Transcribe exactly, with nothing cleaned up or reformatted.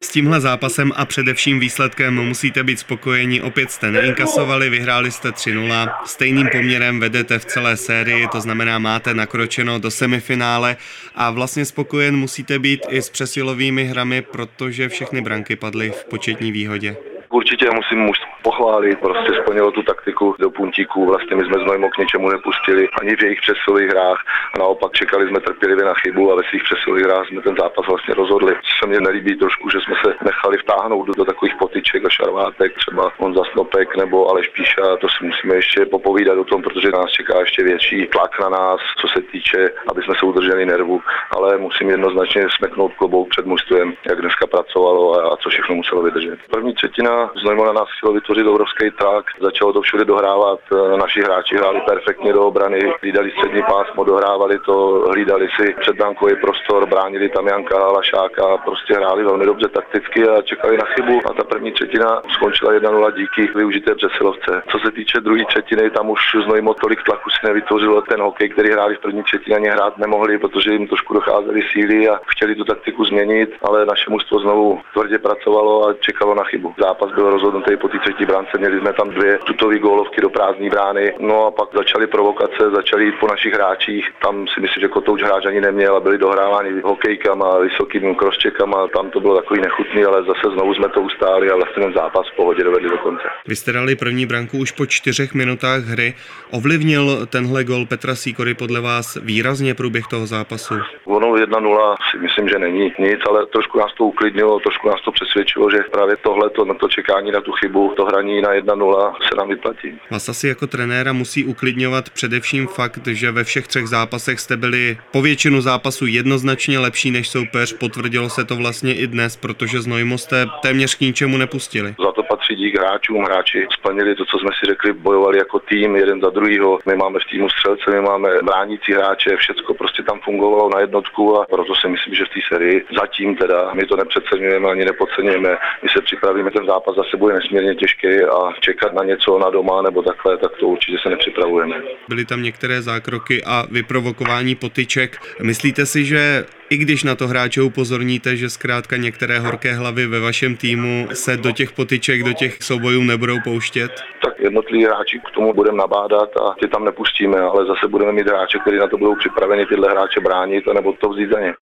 S tímhle zápasem a především výsledkem musíte být spokojeni. Opět jste neinkasovali, vyhráli jste tři nula. Stejným poměrem vedete v celé sérii, to znamená máte nakročeno do semifinále a vlastně spokojen musíte být i s přesilovými hrami, protože všechny branky padly v početní výhodě. Určitě musím mužstvo pochválit, prostě splnilo tu taktiku do puntíků, vlastně my jsme Znojmo k něčemu nepustili ani v jejich přesilových hrách a naopak čekali jsme trpělivě na chybu a ve svých přesilových hrách jsme ten zápas vlastně rozhodli. Co se mně nelíbí trošku, že jsme se nechali vtáhnout do, do takových potyček a šarvátek, třeba Honza Snopek nebo Aleš Píša, to si musíme ještě popovídat o tom, protože nás čeká ještě větší tlak na nás, co se týče, aby jsme se udrželi nervu, ale musím jednoznačně smeknout klobouk před mužstvem, jak dneska pracovalo a, a co všechno muselo vydržet. První třetina Znojmo na nás chtělo vytvořit obrovský tlak, začalo to všude dohrávat, naši hráči hráli perfektně do obrany, hlídali střední pásmo, dohrávali to, hlídali si předbrankový prostor, bránili tam Janka Lašáka, prostě hráli velmi dobře takticky a čekali na chybu a ta první třetina skončila jedna nula díky využité přesilovce. Co se týče druhé třetiny, tam už Znojmo tolik tlaku si nevytvořilo, ten hokej, který hráli v první třetině, ani hrát nemohli, protože jim trošku docházely síly a chtěli tu taktiku změnit, ale naše mužstvo znovu tvrdě pracovalo a čekalo na chybu. Zápas byl rozhodnutý po té třetí bránce, měli jsme tam dvě tutové gólovky do prázdné brány, no a pak začaly provokace, začaly jít po našich hráčích, tam si myslím, že Kotouč hráč ani neměl a byli dohráváni hokejkama, vysokými crosscheckama, tam to bylo takový nechutný, ale zase znovu jsme to ustáli a vlastně ten zápas v pohodě dovedli do konce. Vy jste dali první branku už po čtyřech minutách hry. Ovlivnil tenhle gól Petra Sýkory podle vás výrazně průběh toho zápasu? Ono jedna nula si myslím, že není nic, ale trošku nás to uklidnilo, trošku nás to přesvědčilo, že právě tohle to na to čekání na tu chybu, to hraní na jedna nula se nám vyplatí. Vás asi jako trenéra musí uklidňovat především fakt, že ve všech třech zápasech jste byli po většinu zápasu jednoznačně lepší než soupeř. Potvrdilo se to vlastně i dnes, protože Znojmo jste téměř k ničemu nepustili. Za to patří dík hráčům. Hráči splnili to, co jsme si řekli, bojovali jako tým jeden za druhýho. My máme v týmu střelce, my máme bránící hráče, všecko prostě tam fungovalo na jednotku a proto si myslím, že v té sérii zatím teda my to nepřeceňujeme ani nepodceňujeme. My se připravíme, ten zápas zase bude nesmírně těžký a čekat na něco na doma nebo takhle, tak to určitě se nepřipravujeme. Byly tam některé zákroky a vyprovokování potyček. Myslíte si, že i když na to hráče upozorníte, že zkrátka některé horké hlavy ve vašem týmu se do těch potyček, do těch soubojů nebudou pouštět? Tak jednotliví hráči k tomu budeme nabádat a ty tam nepustíme, ale zase budeme mít hráče, kteří na to budou připraveni tyhle hráče bránit, anebo to vzít za ně.